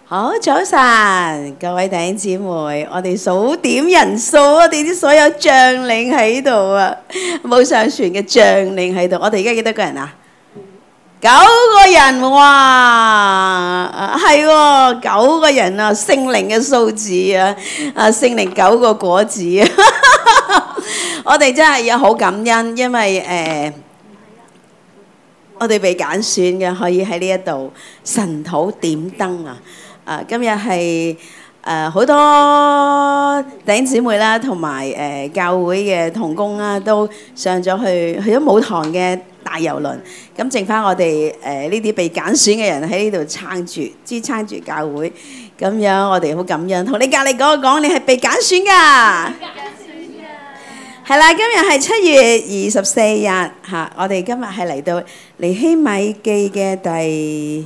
好，早晨，各位弟兄姊妹，我哋數點人數，我哋啲所有將領喺度啊，冇上船嘅將領喺度。我哋而家幾多個人啊？9個人，哇，係喎，9個人啊，聖靈嘅數字啊，聖靈9個果子啊，我哋真係有好感恩，因為我哋被揀選嘅，可以喺呢一度神土點燈啊！今日係好多弟兄姊妹啦，同埋教會嘅同工啦，都上咗去咗母堂嘅大遊輪。咁剩翻我哋呢啲被揀選嘅人喺呢度撐住、支撐住教會。咁樣我哋好感恩。同你隔離嗰個講，你係被揀選㗎。係啦，今日係7月24日嚇，我哋今日係嚟到尼希米記嘅第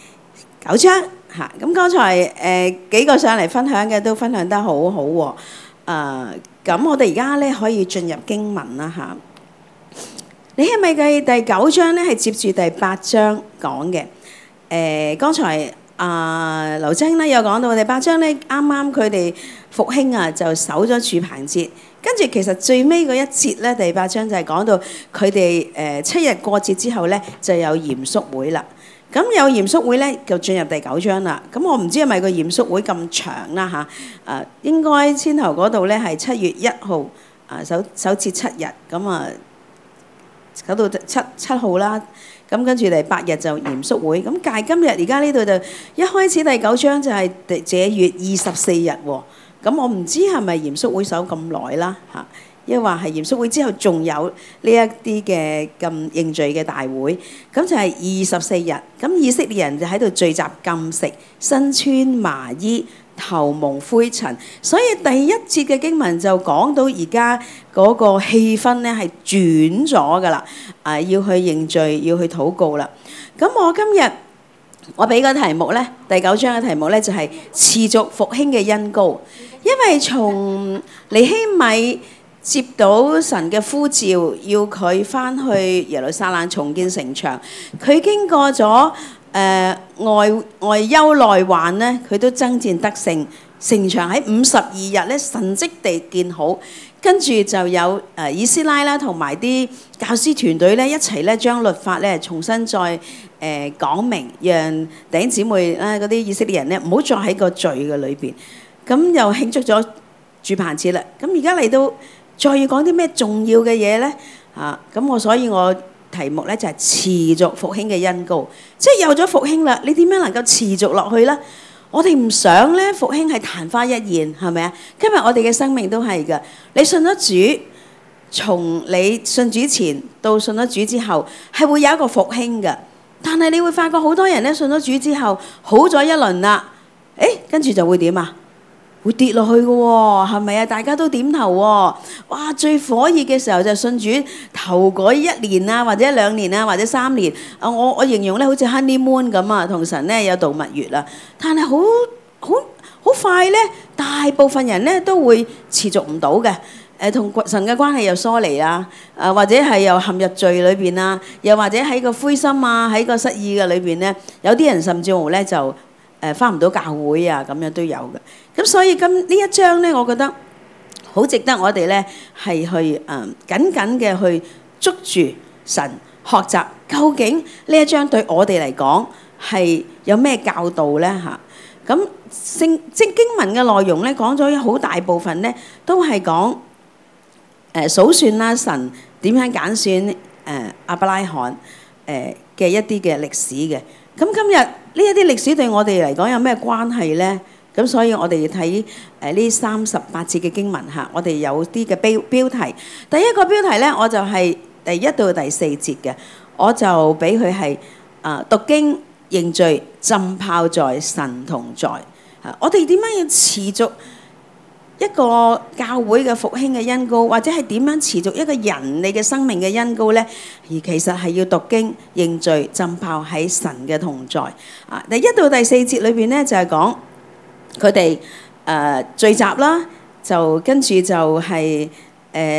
9章。嚇，咁剛才幾個上嚟分享嘅都分享得好好喎。咁我哋而家咧可以進入經文啦嚇。尼希米記第9章咧係接住第8章講嘅。剛才劉晶咧有講到第8章咧，啱啱佢哋復興啊，就守咗住棚節。跟住其實最尾嗰一節咧，第8章就係講到佢哋7日過節之後咧，就有嚴肅會啦。咁有嚴肅會咧，就進入第9章啦。咁我唔知係咪個嚴肅會咁長啦嚇？應該先頭嗰度咧係7月1號守節7日，咁守到7號啦。咁跟住第8日就嚴肅會。咁但係今日而家呢度就一開始第9章就係這月24日喎。咁我唔知係咪嚴肅會守咁耐啦嚇？因為話係嚴肅會之後仲有呢一啲嘅咁認罪嘅大會，咁就係24日。咁以色列人就喺度聚集禁食，身穿麻衣，頭蒙灰塵。所以第一節嘅經文就講到而家嗰個氣氛咧係轉咗噶啦，要去認罪，要去禱告啦。咁我今日我俾個題目咧，第9章嘅題目咧就係持續復興嘅恩膏，因為從尼希米接到神嘅呼召，要佢翻去耶路撒冷重建城牆。佢經過咗外憂內患咧，佢都爭戰得勝。城牆喺52日咧神蹟地建好，跟住就有以斯拉啦同埋啲教師團隊咧一齊咧將律法咧重新再講明，讓弟兄姊妹啦嗰啲以色列人咧唔好再喺個罪嘅裏邊。咁又慶祝咗住棚節啦。咁而家嚟到再要講啲咩重要嘅嘢咧？咁所以我題目咧就係持續復興嘅恩膏，即係有咗復興啦，你點樣能夠持續落去咧？我哋唔想咧復興係曇花一現，係咪啊？今日我哋嘅生命都係㗎。你信咗主，從你信主前到信咗主之後，係會有一個復興㗎。但係你會發覺好多人咧信咗主之後，好咗一輪啦，跟住就會點啊？會跌落去嘅喎，係咪啊？大家都點頭喎。哇！最火熱嘅時候就信主頭嗰1年啊，或者2年啊，或者3年。我形容咧好似 honeymoon 咁啊，同神咧有度蜜月啦。但係好快咧，大部分人咧都會持續唔到嘅。同神嘅關係又疏離啦，或者係又陷入罪裏邊啦，又或者喺個灰心啊，喺個失意嘅裏邊咧，有啲人甚至乎咧就返唔到教會啊，咁樣都有嘅。咁所以呢一章咧，我覺得好值得我哋咧係去緊緊嘅去捉住神學習，究竟呢一章對我哋嚟講係有咩教導咧嚇？咁經文嘅內容咧講咗好大部分咧，都係講數算啦神點樣揀選亞伯拉罕嘅一啲嘅歷史嘅。咁今日呢一啲歷史對我哋嚟講有咩關係咧？咁所以我哋要睇呢38節嘅經文嚇，我哋有啲嘅標題。第一個標題咧，我就係第1到第4節嘅，我就俾佢係讀經認罪浸泡在神同在。我哋點樣要持續一個教會嘅復興嘅恩膏，或者係點樣持續一個人你嘅生命嘅恩膏咧？而其實係要讀經認罪浸泡喺神嘅同在。第1到第4節裏邊咧就係講佢哋聚集啦，就跟住就係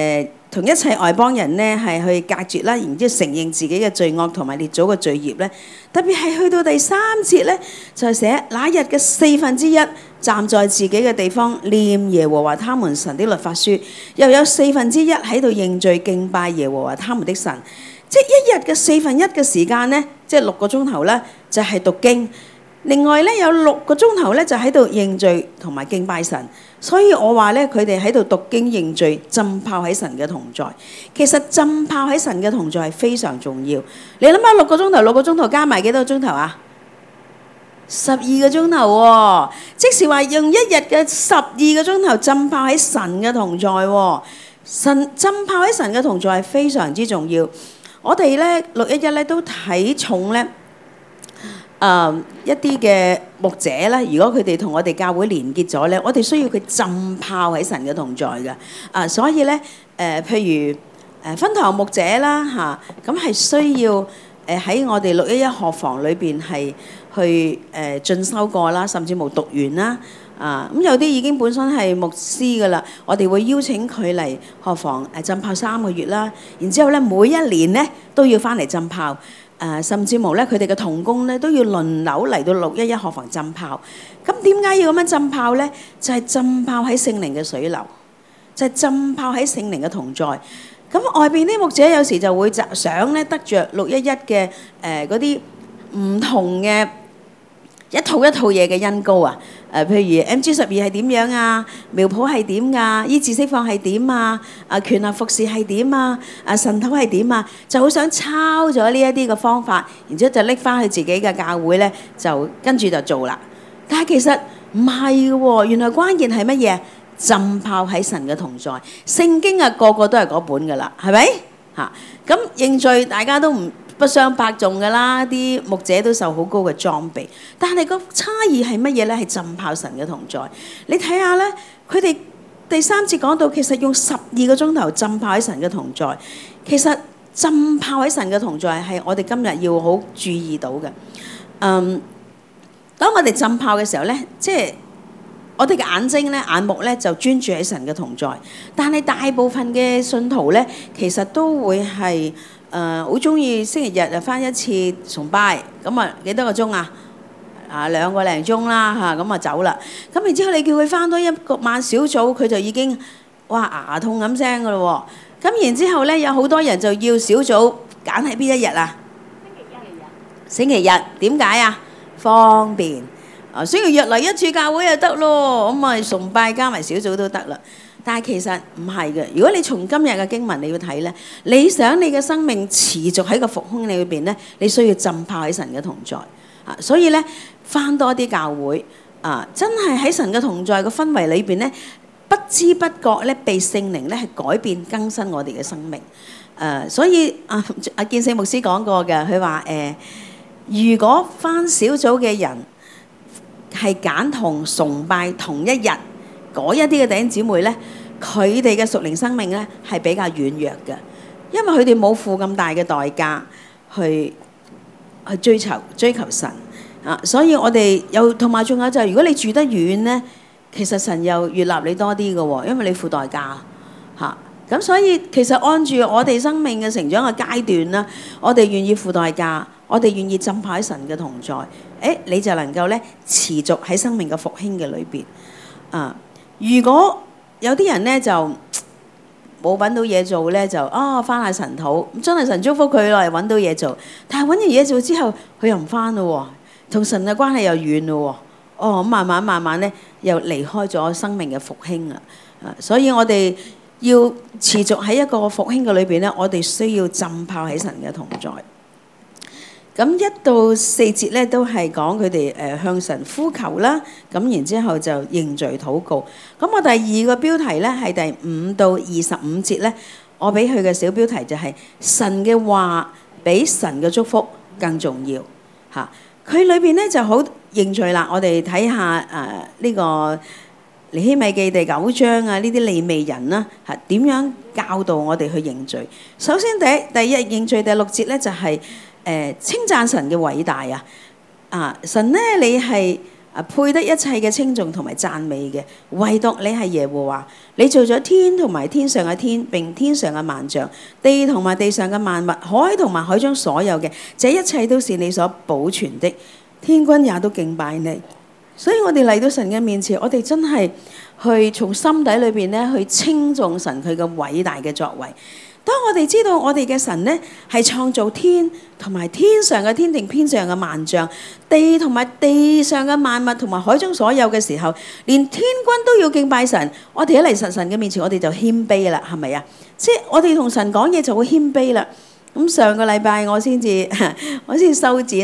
同一切外邦人呢係去隔絕啦，然之後承認自己嘅罪惡同埋列祖嘅罪孽咧。特別係去到第3節咧，就係寫那日嘅1/4站在自己嘅地方念耶和華他們神的律法書，又有1/4喺度認罪敬拜耶和華他們的神。即係一日嘅1/4嘅時間咧，即係6個鐘頭咧，就係讀經。另外咧有6個鐘頭咧就喺度認罪同埋敬拜神。所以我話咧，佢哋喺度讀經認罪，浸泡喺神嘅同在。其實浸泡喺神嘅同在係非常重要。你諗下6個鐘頭，6個鐘頭加埋幾多個鐘頭啊？12個鐘頭喎。即是話用一日嘅12個鐘頭浸泡喺神嘅同在喎。浸泡喺神嘅同在係非常之重要。我哋咧611咧都睇重咧。一啲嘅牧者咧，如果佢哋同我哋教會連結咗咧，我哋需要佢浸泡喺神嘅同在嘅。所以咧譬如分堂牧者啦咁係需要喺我哋611學房裏邊係去進修過啦，甚至冇讀完啦。咁有啲已經本身係牧師噶啦，我哋會邀請佢嚟學房浸泡3個月啦。然之後咧每一年咧都要翻嚟浸泡。甚至乎咧，佢哋嘅同工咧都要輪流嚟到611學房浸泡。咁點解要咁樣浸泡咧？就係浸泡喺聖靈嘅水流，就係浸泡喺聖靈嘅同在。咁外邊啲牧者有時就會想咧得着611嘅嗰啲唔同嘅一套嘢嘅恩膏啊。譬如 MG12係點樣啊？苗圃係點㗎？醫治釋放係點啊？權能服侍係點啊？神頭係點啊？就好想抄咗呢一啲嘅方法，然之後就拎翻去自己嘅教會咧，就跟住就做啦。但係其實唔係嘅喎，原來關鍵係乜嘢？浸泡喺神嘅同在。聖經個個都係嗰本㗎啦，係咪？咁認罪大家都不相伯仲㗎啦，啲牧者都受好高嘅裝備，但係個差異係乜嘢咧？係浸泡神嘅同在。你睇下咧，佢哋第3節講到，其實用12個鐘頭浸泡喺神嘅同在。其實浸泡喺神嘅同在係我哋今日要好注意到嘅。當我哋浸泡嘅時候咧，即係我哋嘅眼睛咧、眼目咧就專注喺神嘅同在。但係大部分嘅信徒咧，其實都會係好中意星期日就返一次崇拜，咁幾多個鐘啊？2個零鐘啦咁走啦。咁然之後你叫佢返多一個晚小組，佢就已經牙痛咁聲噶咯喎。咁然之後咧，有好多人就要小組揀喺邊一日啊？星期日點解啊？方便。星期日嚟一次教會就得咯，咁崇拜加埋小組都得啦。但係其實唔係嘅。如果你從今日嘅經文你要睇咧，你想你嘅生命持續喺個復興裏邊咧，你需要浸泡喺神嘅同在。所以咧返多啲教會真係喺神嘅同在嘅氛圍裏邊咧，不知不覺咧被聖靈咧係改變更新我哋嘅生命。所以建聖牧師講過嘅，佢話如果返小組嘅人係揀同崇拜同一日嗰一啲嘅弟兄姊妹咧，佢哋嘅屬靈生命咧係比較軟弱嘅，因為佢哋冇付咁大嘅代價去追求神所以我哋又同埋仲有就係，如果你住得遠咧，其實神又悅納你多啲嘅喎，因為你付代價咁所以其實按住我哋生命嘅成長嘅階段啦，我哋願意付代價，我哋願意浸泡喺神嘅同在，你就能夠咧持續喺生命嘅復興嘅裏邊如果有啲人咧就冇揾到嘢做咧，就翻下神土，真係神祝福佢落嚟揾到嘢做，但係揾完嘢做之後，佢又唔翻咯喎，同神嘅關係又遠咯喎，慢慢咧又離開咗生命嘅復興啦。所以我哋要持續喺一個復興嘅裏邊咧，我哋需要浸泡喺神嘅同在。咁1到4節咧都係講佢哋向神呼求啦，咁然之後就認罪禱告。咁我第2個標題咧係第5到25節咧，我俾佢嘅小標題就係神嘅話比神嘅祝福更重要佢裏邊咧就好認罪啦。我哋睇下呢個尼希米記第9章呢啲利未人啦點樣教導我哋去認罪。首先第一認罪第6節咧就係稱讚神嘅偉大神咧，你係配得一切嘅稱頌同埋讚美嘅，唯獨你係耶和華。你做咗天同埋天上嘅天，並天上嘅萬象，地同埋地上嘅萬物，海同埋海中所有嘅，這一切都是你所保存的。天軍也都敬拜你。所以我哋嚟到神嘅面前，我哋真係去從心底裏邊咧去稱頌神佢嘅偉大嘅作為。當我哋知道我哋嘅神咧係創造天同埋天上嘅天定天上嘅萬象，地同埋地上嘅萬物同埋海中所有嘅時候，連天軍都要敬拜神。我哋一嚟神嘅面前，我哋就謙卑啦，係咪啊？即係我哋同神講嘢就會謙卑啦。咁上個禮拜我先修剪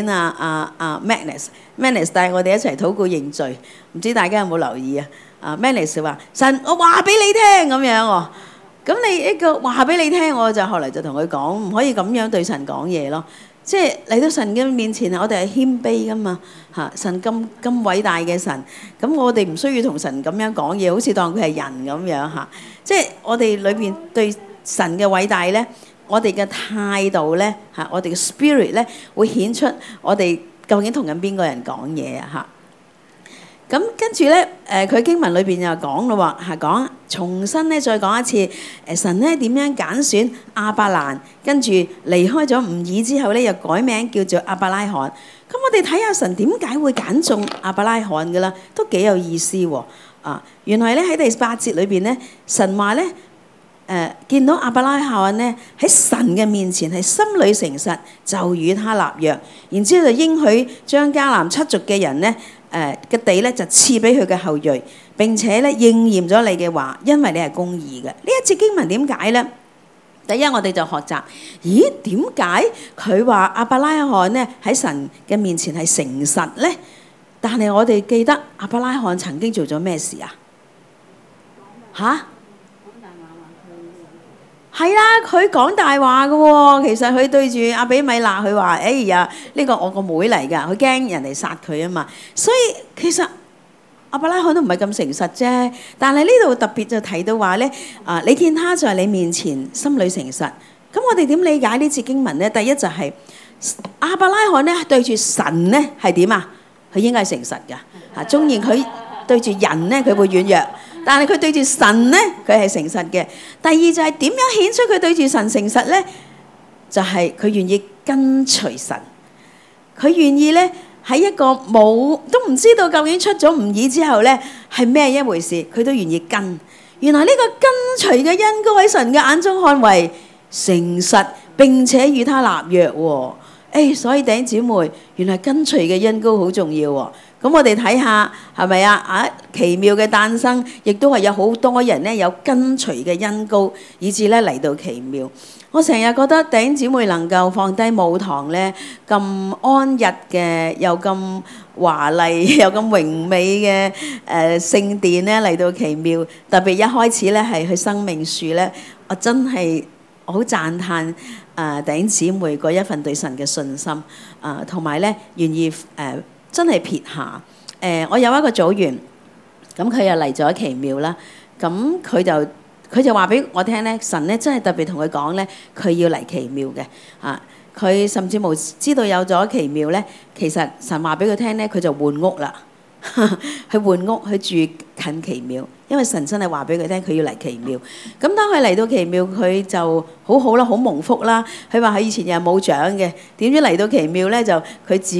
Magnus 帶我哋一齊禱告認罪，唔知大家有冇留意啊？Magnus 話神，我話俾你聽咁樣喎。咁你一個話俾你聽，我就後嚟就同佢講，唔可以咁樣對神講嘢咯。即係嚟到神嘅面前，我哋係謙卑噶嘛嚇。神咁偉大嘅神，咁我哋唔需要同神咁樣講嘢，好似當佢係人咁樣嚇。即係我哋裏邊對神嘅偉大咧，我哋嘅態度咧嚇，我哋嘅 spirit 咧會顯出我哋究竟同緊邊個人講嘢啊嚇。咁跟住咧，佢經文裏邊又講咯喎，係講重新咧再講一次，神咧點樣揀選亞伯蘭，跟住離開咗吾珥之後咧，又改名叫做亞伯拉罕。咁我哋睇下神點解會揀中亞伯拉罕嘅啦，都幾有意思喎。原來咧喺第8節裏邊咧，神話咧見到亞伯拉罕咧喺神嘅面前係心裏誠實，就與他立約，然之後就應許將迦南7族嘅人咧嘅地咧就賜俾佢嘅後裔，並且咧應驗咗你嘅話，因為你係公義嘅。呢一節經文點解咧？第一，我哋就學習，咦，點解佢話亞伯拉罕咧喺神嘅面前係誠實咧？但係我哋記得亞伯拉罕曾經做咗咩事啊？嚇？係啦，佢講大話嘅喎。其實佢對住阿比米勒，佢話：哎呀，呢個我個妹嚟㗎，佢驚人哋殺佢啊嘛。所以其實亞伯拉罕都唔係咁誠實啫。但係呢度特別就提到話咧，你見他在你面前心裏誠實。咁我哋點理解呢節經文咧？第一就係亞伯拉罕咧對住神咧係點啊？佢應該係誠實㗎。縱然佢對住人咧，佢會軟弱。但係佢對住神咧，佢係誠實嘅。第二就係點樣顯出佢對住神誠實咧？就係佢願意跟隨神，佢願意咧喺一個冇都唔知道究竟出咗吾珥之後咧係咩一回事，佢都願意跟。原來呢個跟隨嘅恩膏喺神嘅眼中看為誠實，並且與他立約喎。所以弟兄姊妹，原來跟隨嘅恩膏好重要喎。咁我哋睇下係咪啊？奇妙嘅誕生，亦都係有好多人咧有跟隨嘅恩膏，以致咧嚟到奇妙。我成日覺得弟兄姊妹能夠放低舞堂咧咁安逸嘅，又咁華麗又咁榮美嘅聖殿咧嚟到奇妙，特別一開始咧係去生命樹咧，我真係好讚歎弟兄姊妹嗰一份對神嘅信心同埋咧願意真係撇下。我有一個組員，咁佢又嚟咗奇妙啦。咁佢就話俾我聽咧，神咧真係特別同佢講咧，佢要嚟奇妙嘅。佢甚至冇知道有咗奇妙咧，其實神話俾佢聽咧，佢就換屋啦。去換屋去住近奇妙，因為神真係話俾佢聽，佢要嚟奇妙。咁當佢嚟到奇妙，佢就好好啦，好蒙福啦。佢話佢以前又冇獎嘅，點知嚟到奇妙咧就佢自己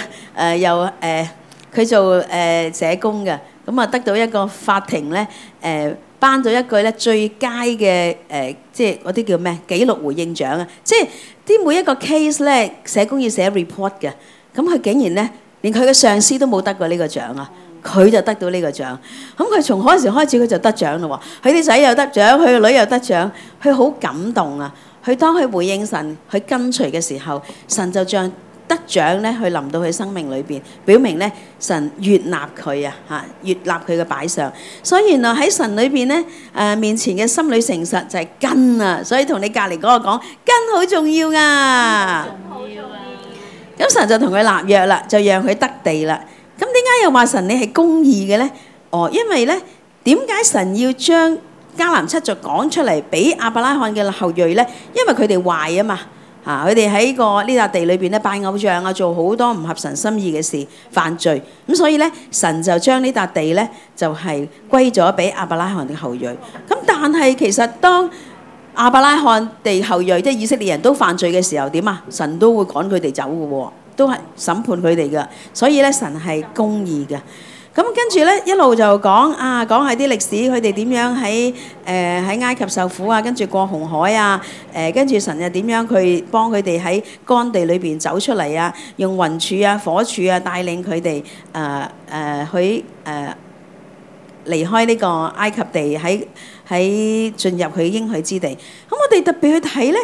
佢做社工嘅，咁啊得到一個法庭咧頒咗一句咧最佳嘅即係嗰啲叫咩紀錄回應獎啊！即係啲每一個 case 咧社工要寫 report 嘅，咁佢竟然咧連佢嘅上司都冇得過呢個獎啊！佢就得到呢個獎，咁佢從嗰時開始佢就得獎咯喎，佢啲仔又得獎，佢個女又得獎，佢好感動啊！佢當佢回應神，佢跟隨嘅時候，神就將得獎咧去臨到佢生命裏邊，表明咧神悅納佢啊嚇，悅納佢嘅擺上。所以原來喺神裏邊咧面前嘅心裏誠實就係根啊！所以同你隔離嗰個講根好重要㗎。咁神就同佢立約啦，就讓佢得地啦。咁點解又話神你係公義嘅咧？因為咧點解神要將迦南7族講出嚟俾亞伯拉罕嘅後裔咧？因為佢哋壞啊嘛佢哋喺個呢笪地裏邊咧拜偶像啊，做好多唔合神心意嘅事，犯罪。咁所以咧，神就將呢笪地咧就係歸咗俾亞伯拉罕嘅後裔。咁但係其實當亞伯拉罕地後裔即係以色列人都犯罪嘅時候，點啊？神都會趕佢哋走嘅喎，都係審判佢哋嘅。所以咧，神係公義嘅。咁跟住咧，一路就講下啲歷史，佢哋點樣喺埃及受苦啊，跟住過紅海啊，跟住神又點樣佢幫佢哋喺乾地裏邊走出嚟啊，用雲柱啊、火柱啊帶領佢哋去離開呢個埃及地，喺進入佢應許之地。咁我哋特別去睇咧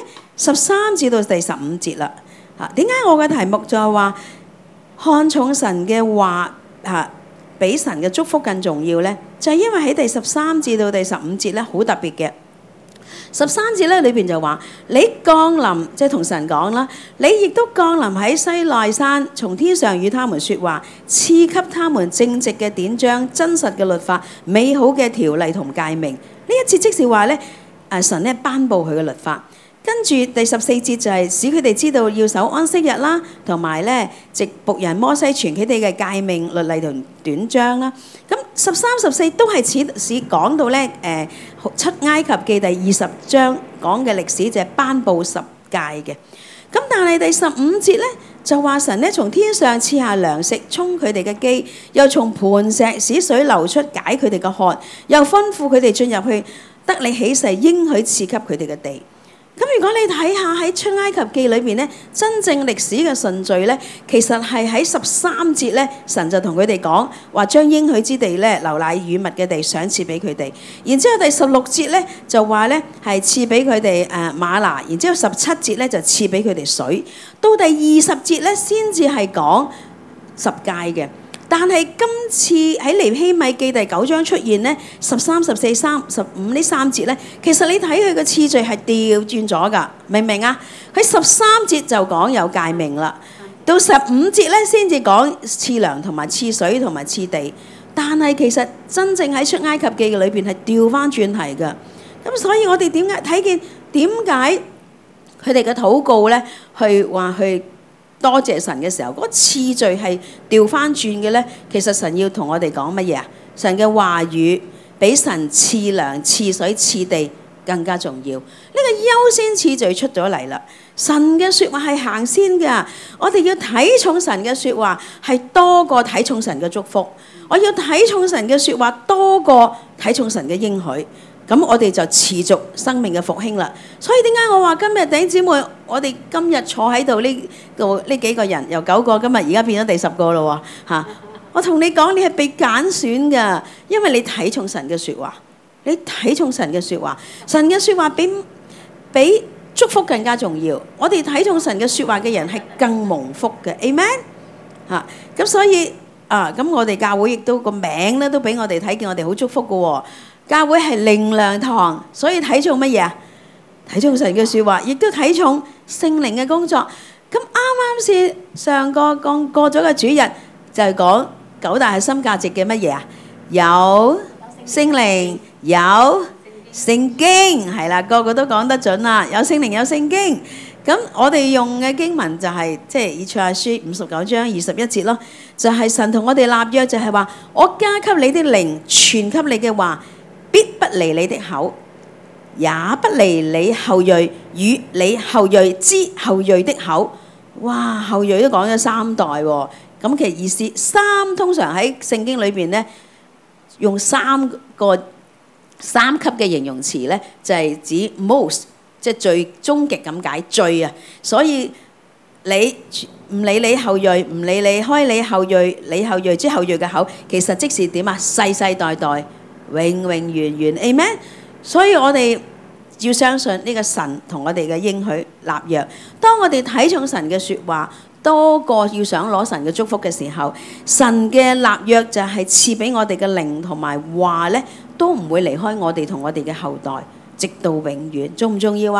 13至到第15節啦。點解我嘅題目就係話看重神嘅話比神嘅祝福更重要呢？就係因為喺第13至到第15節咧，好特別嘅。13節咧裏邊就話：你降臨，即係同神講啦，你亦都降臨喺西奈山，從天上與他們說話，賜給他們正直嘅典章、真實嘅律法、美好嘅條例同誡命。呢一節即是話咧，神咧頒布佢嘅律法。跟住第14節就係使佢哋知道要守安息日啦，同埋咧藉僕人摩西傳佢哋嘅誡命、律例同短章啦。咁13、14都係似講到咧出埃及記第20章講嘅歷史，就係頒布10誡嘅。咁但係第15節咧就話神咧從天上賜下糧食充佢哋嘅飢，又從磐石使水流出解佢哋嘅渴，又吩咐佢哋進入去得你起誓應許賜給佢哋嘅地。咁如果你睇下喺出埃及記裏邊咧，真正歷史嘅順序咧，其實係喺13節咧，神就同佢哋講話將應許之地咧，流奶與蜜嘅地賞賜俾佢哋。然之後第16節咧就話咧係賜俾佢哋嗎哪，然之後17節咧就賜俾佢哋水。到第20節咧先至係講10誡嘅。但係今次喺尼希米記第9章出現咧13、14、15呢3節咧，其實你睇佢嘅次序係調轉咗㗎，明唔明啊？喺13節就講有誡命啦，到15節咧先至講賜糧同埋賜水同埋賜地。但係其實真正喺出埃及記裏邊係調翻轉題㗎。咁所以我哋點解睇見點解佢哋嘅禱告咧，去話去多謝神嘅時候，嗰個次序係調翻轉嘅咧。其實神要同我哋講乜嘢啊？神嘅話語比神賜糧、賜水、賜地更加重要。呢個優先次序出咗嚟啦。神嘅説話係行先㗎，我哋要睇重神嘅説話係多過睇重神嘅祝福。我要睇重神嘅説話多過睇重神嘅應許。咁我哋就持續生命嘅復興啦。所以點解我話今日弟兄姊妹，我哋今日坐喺度呢幾個人，由9個今日而家變咗第10個咯喎。我同你講，你係被揀選㗎，因為你睇重神嘅説話，你睇重神嘅説話，神嘅説話比祝福更加重要。我哋睇重神嘅説話嘅人係更蒙福嘅 ，Amen。咁所以咁我哋教會亦都個名咧都俾我哋睇見，我哋好祝福㗎喎。教會係靈糧堂，所以睇重乜嘢啊？睇重神嘅説話，亦都睇重聖靈嘅工作。咁啱啱先上個過咗嘅主日就係講9大核心價值嘅乜嘢啊？有聖靈，有聖經，係啦，個個都講得準啦。有聖靈，有聖經。咁我哋用嘅經文就係即係以賽亞書59章21節咯，就係神同我哋立約，就係話我加給你的靈，傳給你嘅話，必不離你的口，也不離你後裔與你後裔之後裔的口。哇，後裔都講咗3代喎。咁其實意思3通常喺聖經裏邊咧，用3級嘅形容詞咧，就係指 most， 即係最終極咁解，最啊。所以你唔理你後裔，唔理你開你後裔，你後裔之後裔嘅口，其實即是點啊？世世代代。永永遠遠 Amen。 所以我哋要相信呢個神同我哋嘅應許立約。當我哋睇重神嘅説話多過要想攞神嘅祝福嘅時候，神嘅立約就係賜俾我哋嘅靈同埋話咧，都唔會離開我哋同我哋嘅後代，直到永遠。重唔重要啊？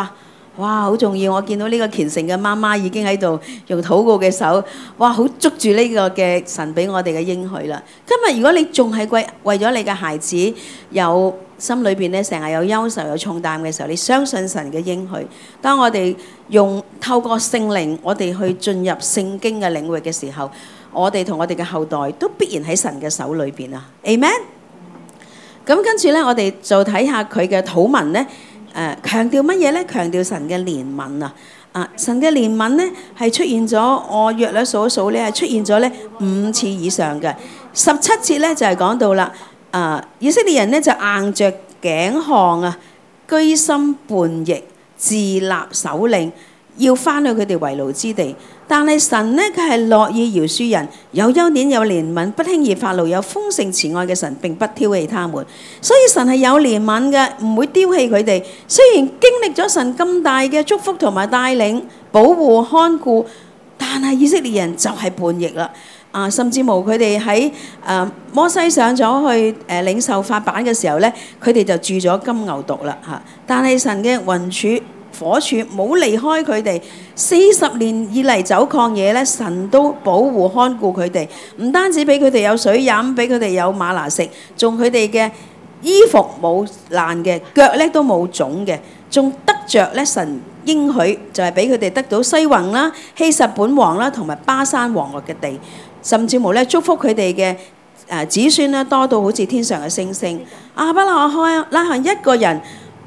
哇，好重要！我見到呢個虔誠嘅媽媽已經喺度用禱告嘅手，哇，好捉住呢個嘅神俾我哋嘅應許啦。今日如果你仲係為咗你嘅孩子有心裏邊咧成日有憂愁有重擔嘅時候，你相信神嘅應許。當我哋透過聖靈，我哋去進入聖經嘅領域嘅時候，我哋同我哋嘅後代都必然喺神嘅手裏邊啊 Amen。咁跟住咧，我哋就睇下佢嘅禱文咧。強調乜嘢咧？強調神嘅憐憫啊！神嘅憐憫咧係出現咗，我約略數一數咧係出現咗咧5次以上嘅。17節咧就係講到啦，以色列人咧就硬着頸項啊，居心叛逆，自立首領，要翻去佢哋為奴之地。但係神呢，佢係樂意饒恕人，有恩典有憐憫，不輕易發怒，有豐盛慈愛嘅神，並不挑棄他們。所以神係有憐憫嘅，唔會丟棄佢哋。雖然經歷咗神咁大嘅祝福同埋帶領、保護、看顧，但係以色列人就係叛逆啦。甚至乎佢哋喺摩西上咗去領受法版嘅時候咧，佢哋就住咗金牛犢啦嚇。但係神嘅雲柱火柱冇離開佢哋，40年以嚟走曠野咧，神都保護看顧佢哋，唔單止俾佢哋有水飲，俾佢哋有嗎哪食，仲佢哋嘅衣服冇爛嘅，腳咧都冇腫嘅，仲得着咧神應許就係俾佢哋得到西宏啦、希實本王啦同埋巴山王國嘅地，甚至乎咧祝福佢哋嘅子孫咧多到好似天上嘅星星。亞伯拉罕一個人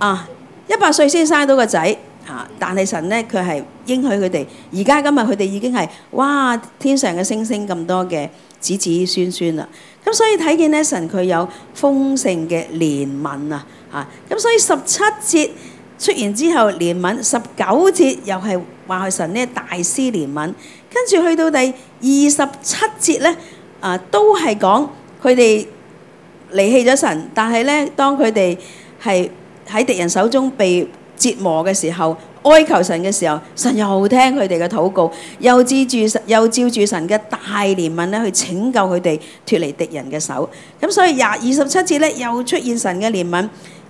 100歲先生到個仔但係神咧佢係應許佢哋，而家今日佢哋已經係哇天上嘅星星咁多嘅子子孫孫啦。咁所以睇見咧神佢有豐盛嘅憐憫咁所以17節出完之後憐憫，19節又係話佢神咧大施憐憫，跟住去到第27節咧都係講佢哋離棄咗神，但係咧當佢哋係喺敵人手中被折磨嘅時候，哀求神嘅時候，神又聽佢哋嘅禱告，又照住神嘅大憐憫咧去拯救佢哋脫離敵人嘅手。咁所以27節咧又出現神嘅憐憫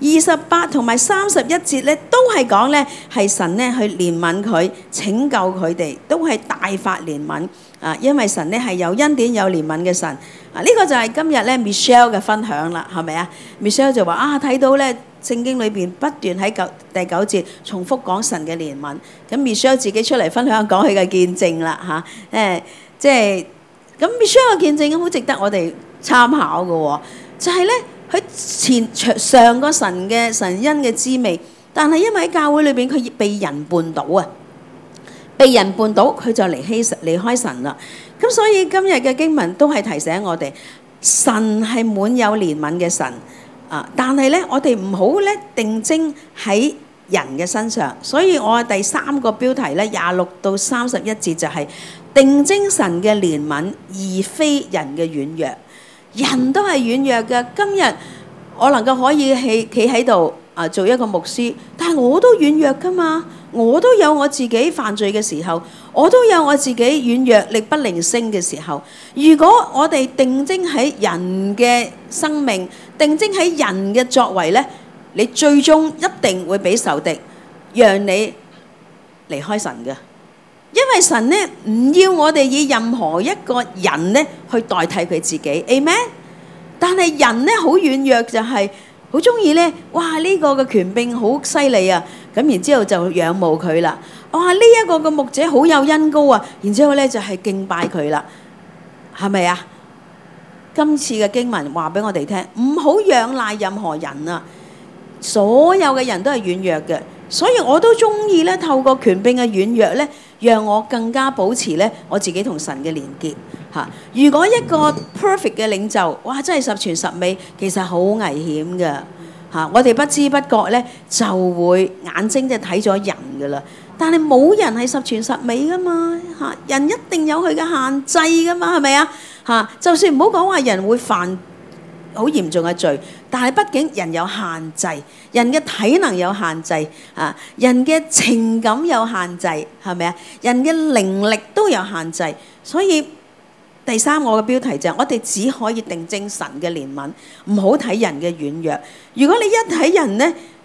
，28同埋31節咧都係講咧係神咧去憐憫佢，拯救佢哋，都係大發憐憫因為神咧係有恩典有憐憫嘅神呢個就係今日咧 Michelle 嘅分享啦，係咪啊 ？Michelle 就話睇到咧。聖經裏邊不斷喺第9節重複講神嘅憐憫，咁 Michelle 自己出嚟分享講佢嘅見證啦即係咁 Michelle 嘅見證好值得我哋參考嘅喎，就係咧佢嘗過神恩嘅滋味，但係因為喺教會裏邊佢被人絆倒被人絆倒佢就離開神啦。咁所以今日嘅經文都係提醒我哋，神係滿有憐憫嘅神。但係咧，我哋唔好咧定睛喺人嘅身上，所以我第3個標題咧26到31節就係定睛神嘅憐憫，而非人嘅軟弱。人都係軟弱嘅，今日我能夠可以企喺度做一個牧師，但係我都軟弱噶嘛，我都有我自己犯罪嘅時候，我都有我自己軟弱力不靈聲嘅時候。如果我哋定睛喺人嘅生命，定睛喺人嘅作為咧，你最終一定會俾仇敵讓你離開神嘅，因為神咧唔要我哋以任何一個人咧去代替佢自己 Amen。 但係人咧好軟弱，就係好中意咧，哇呢個嘅權柄好犀利啊，咁然之後就仰慕佢啦。哇呢一個嘅牧者好有恩膏啊，然之後咧就係敬拜佢啦，係咪啊？今次嘅經文話俾我哋聽，唔好仰賴任何人啊！所有嘅人都係軟弱嘅，所以我都中意咧透過權柄嘅軟弱咧，讓我更加保持咧我自己同神嘅連結嚇。如果一個 perfect 嘅領袖，哇真係十全十美，其實好危險嘅嚇。我哋不知不覺咧就會眼睛就睇咗人噶啦，但係冇人係十全十美噶嘛嚇，人一定有佢嘅限制噶嘛，係咪啊？就算唔好講話人會犯好嚴重嘅罪，但係畢竟人有限制，人嘅體能有限制人嘅情感有限制，係咪啊？人嘅靈力都有限制，所以第3個嘅標題就係我哋只可以定睛神嘅憐憫，唔好睇人嘅軟弱。如果你一睇人呢，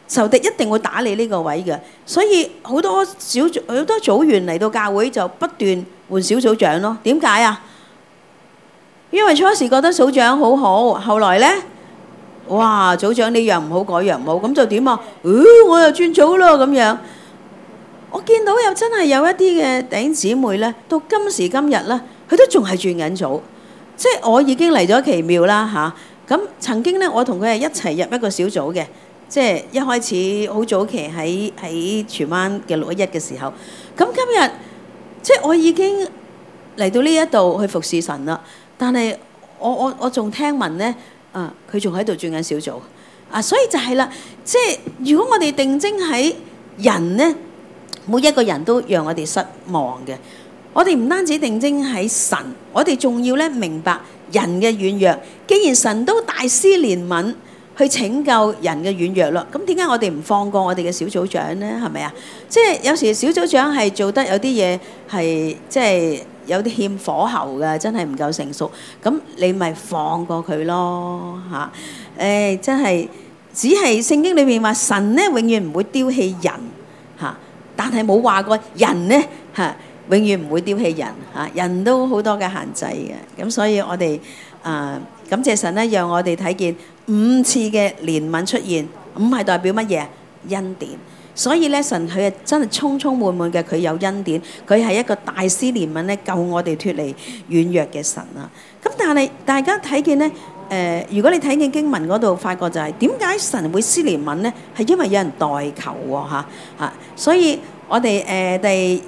仇敵一定會打你呢個位嘅。所以好多組員嚟到教會就不斷換小組長咯。點解啊？因為初時覺得組長好好，後來呢，哇，組長你樣唔好，嗰樣唔好，咁就點啊？我又轉組咯咁樣。我見到真係有一啲嘅弟兄姊妹呢，到今時今日呢，佢都仲係轉緊組。即係我已經嚟咗奇妙啦嚇。咁曾經呢，我同佢係一齊入一個小組嘅，即係一開始好早期喺荃灣嘅611嘅時候。咁今日即係我已經嚟到呢一度去服侍神啦。但係我仲聽聞呢，佢仲喺度轉緊小組所以就係啦，即係如果我哋定睛喺人呢，每一個人都讓我哋失望嘅。我哋唔單止定睛喺神，我哋仲要咧明白人嘅軟弱。既然神都大施憐憫去拯救人嘅軟弱咯，咁點解我哋唔放過我哋嘅小組長呢？係咪啊？即係有時小組長係做得有啲嘢係即係有啲欠火候嘅，真係唔夠成熟。咁你咪放過佢咯嚇。真係只係聖經裏面話神呢永遠唔會丟棄人嚇，但係冇話過人呢嚇永遠唔會丟棄人嚇。人都好多嘅限制嘅，咁所以我哋感謝神呢，讓我哋睇見5次嘅憐憫出現。5係代表乜嘢？恩典。所以咧，神佢係真係充充滿滿嘅，佢有恩典，佢係一個大施憐憫咧，救我哋脫離軟弱嘅神啊！咁但係大家睇見咧，如果你睇見經文嗰度，發覺就係點解神會施憐憫咧？係因為有人代求喎嚇。所以我哋第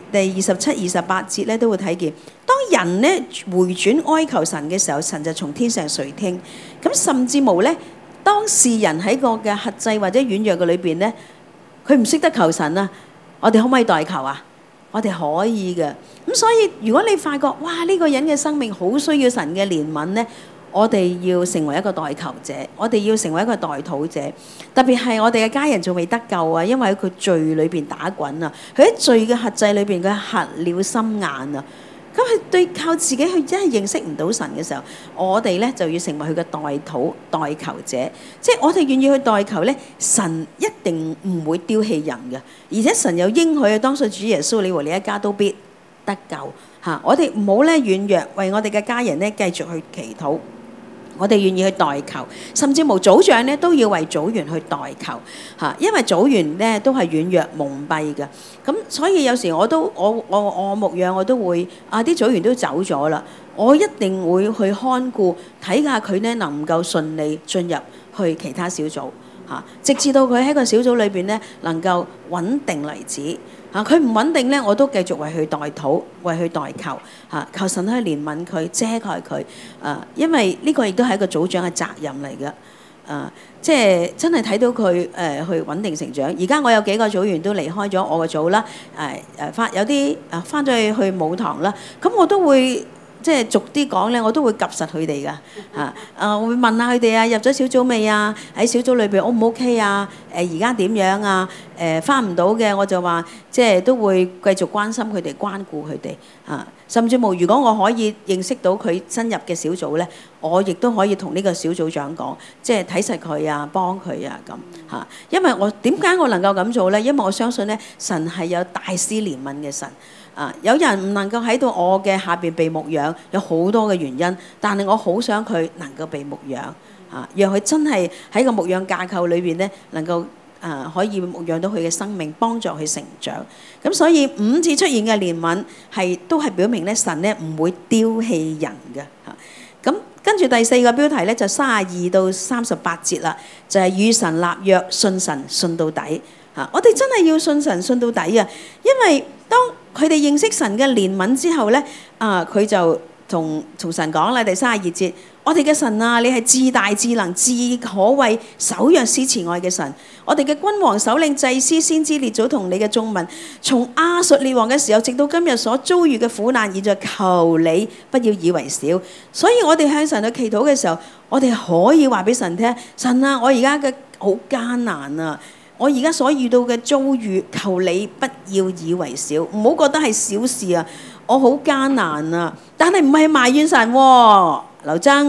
27、28節咧都會睇見，當人咧回轉哀求神嘅時候，神就從天上垂聽。咁甚至無咧，當事人喺個嘅轄制或者軟弱嘅裏邊咧，佢唔識得求神啊，我哋可唔可以代求啊？我哋可以嘅。咁所以如果你發覺哇呢個人嘅生命好需要神嘅憐憫咧，我哋要成為一個代求者，我哋要成為一個代禱者。特別係我哋嘅家人仲未得救啊，因為喺佢罪裏邊打滾啊，佢喺罪嘅轄制裏邊，佢瞎了心眼啊。咁佢對靠自己，佢真係認識唔到神嘅時候，我哋咧就要成為佢嘅代禱代求者。即係我哋願意去代求咧，神一定唔會丟棄人嘅，而且神有應許，當信主耶穌，你和你一家都必得救嚇。我哋唔好咧軟弱，為我哋嘅家人咧繼續去祈禱。我哋願意去代求，甚至無組長咧都要為組員去代求嚇，因為組員咧都係軟弱蒙蔽嘅。咁所以有時我牧養我都會啲組員都走咗啦，我一定會去看顧睇下佢咧能夠順利進入去其他小組嚇，直至到佢喺個小組裏邊咧能夠穩定為止。佢唔穩定咧，我都繼續為佢代禱，為佢代求求神去憐憫佢、遮蓋佢。因為呢個亦都係一個組長嘅責任嚟嘅。即係真係睇到佢去穩定成長。而家我有幾個組員都離開咗我個組啦。有啲翻咗去母堂啦。咁我都會即係逐啲講咧，我都會及實佢哋噶我會問下佢哋入咗小組未啊？喺小組裏邊 O 唔 OK 啊？而家點樣啊？翻唔到嘅我就話，即係都會繼續關心佢哋、關顧佢哋甚至乎，如果我可以認識到佢新入嘅小組咧，我亦都可以同呢個小組長講，即係睇實佢啊，幫佢啊咁因為我點解我能夠咁做咧？因為我相信咧，神係有大施憐憫嘅神。有人唔能夠喺到我嘅下邊被牧養，有好多嘅原因，但係我好想佢能夠被牧養讓佢真係喺個牧養架構裏邊咧，能夠可以牧養到佢嘅生命，幫助佢成長。咁所以5次出現嘅憐憫都係表明咧，神咧唔會丟棄人嘅咁跟住第4個標題咧就32到38節啦，就係與神立約，信神信到底我哋真係要信神信到底啊！因為當佢哋認識神嘅憐憫之後咧，佢就同神講啦，第32節，我哋嘅神啊，你係至大至能至可畏守約施慈愛嘅神。我哋嘅君王首領祭司先知列祖同你嘅眾民，從亞述列王嘅時候，直到今日所遭遇嘅苦難，現在求你不要以為少。所以我哋向神去祈禱嘅時候，我哋可以話俾神聽，神啊，我而家嘅好艱難啊！我而家所遇到嘅遭遇，求你不要以為少，唔好覺得係小事啊！我好艱難啊，但係唔係埋怨神喎。劉增，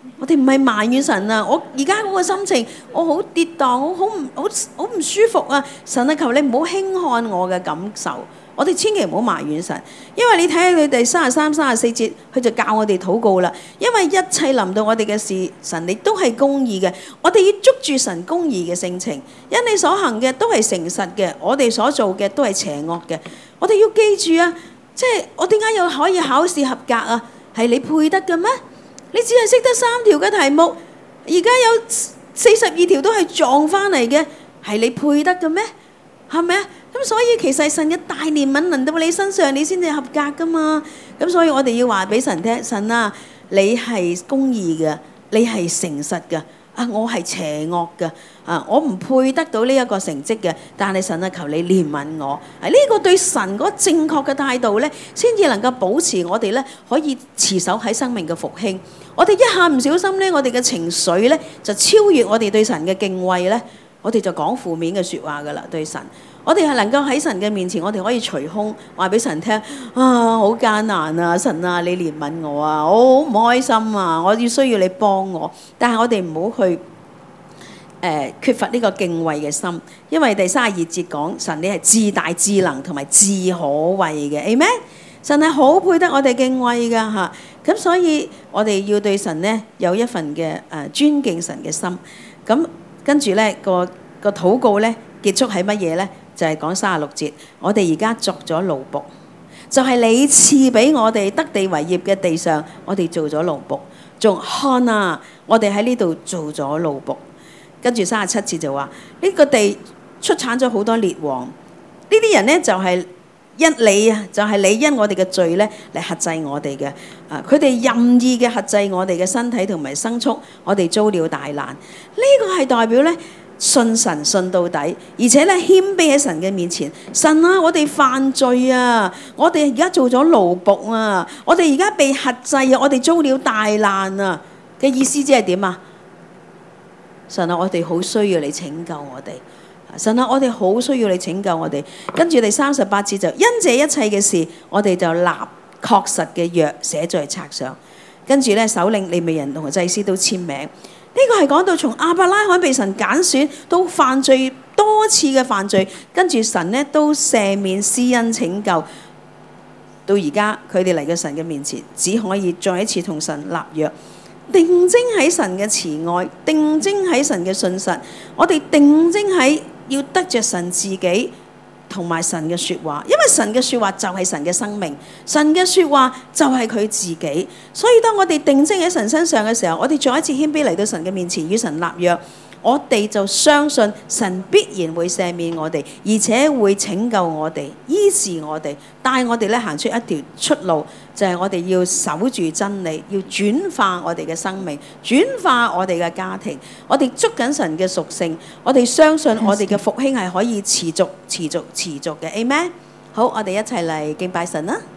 我哋唔係埋怨神啊！我而家嗰個心情，我好跌宕，我好唔舒服啊！神啊，求你唔好輕看我嘅感受。我哋千祈唔好埋怨神，因為你睇下佢哋33、34節，佢就教我哋禱告啦。因為一切臨到我哋嘅事，神你都係公義嘅，我哋要捉住神公義嘅性情。因你所行嘅都係誠實嘅，我哋所做嘅都係邪惡嘅。我哋要記住啊！即係我點解又可以考試合格啊？係你配得嘅咩？你只係識得3條嘅題目，而家有42條都係撞翻嚟嘅，係你配得嘅咩？係咪啊？咁所以其實神嘅大憐憫臨到你身上，你先至合格噶嘛。咁所以我哋要話俾神聽，神啊，你係公義嘅，你係誠實嘅。啊，我係邪惡嘅，啊，我唔配得到呢一個成績嘅。但係神啊，求你憐憫我。呢個對神嗰正確嘅態度咧，先至能夠保持我哋咧可以持守喺生命嘅復興。我哋一下唔小心咧，我哋嘅情緒咧就超越我哋對神嘅敬畏咧，我哋就講負面嘅説話噶啦對神。我哋係能夠喺神嘅面前，我哋可以捶胸話俾神聽啊，好艱難啊，神啊，你憐憫我啊，我好唔開心啊，我要需要你幫我。但係我哋唔好去缺乏呢個敬畏嘅心，因為第32節講神你係至大至能同埋至可畏嘅，Amen。神係好配得我哋敬畏㗎嚇，咁所以我哋要對神呢有一份嘅尊敬神嘅心。咁跟住呢個禱告呢結束係乜嘢呢？就係講36節，我哋而家作咗奴僕，就係你賜俾我哋得地為業嘅地上，我哋做咗奴僕。仲看啊，我哋喺呢度做咗奴僕。跟住37節就話呢個地出產咗好多列王，呢啲人呢就係你啊，就係你因我哋嘅罪咧嚟轄制我哋嘅。佢哋任意嘅轄制我哋嘅身體同埋牲畜，我哋遭了大難。呢個係代表咧信神信到底，而且咧謙卑喺神嘅面前。神啊，我哋犯罪啊，我哋而家做咗奴僕啊，我哋而家被轄制啊，我哋遭了大難啊嘅意思即係點啊？神啊，我哋好需要你拯救我哋。神啊，我哋好需要你拯救我哋。跟住第38節就因這一切嘅事，我哋就立確實嘅約寫在冊上。跟住咧，首領利未人同祭司都簽名。呢個係講到從亞伯拉罕被神揀選到犯罪多次嘅犯罪，跟住神呢都赦免施恩拯救。到而家佢哋嚟到神嘅面前，只可以再一次同神立約。定睛喺神嘅慈愛，定睛喺神嘅信實，我哋定睛喺要得着神自己同埋神嘅說話，因為神嘅說話就係神嘅生命，神嘅說話就係佢自己。所以當我哋定睛喺神身上嘅時候，我哋再一次謙卑嚟到神嘅面前與神立約，我哋就相信神必然會赦免我哋，而且會拯救我哋，醫治我哋，帶我哋咧行出一條出路，就係我哋要守住真理，要轉化我哋嘅生命，轉化我哋嘅家庭，我哋捉緊神嘅屬性，我哋相信我哋嘅復興係可以持續嘅。Amen。好，我哋一齊嚟敬拜神啦。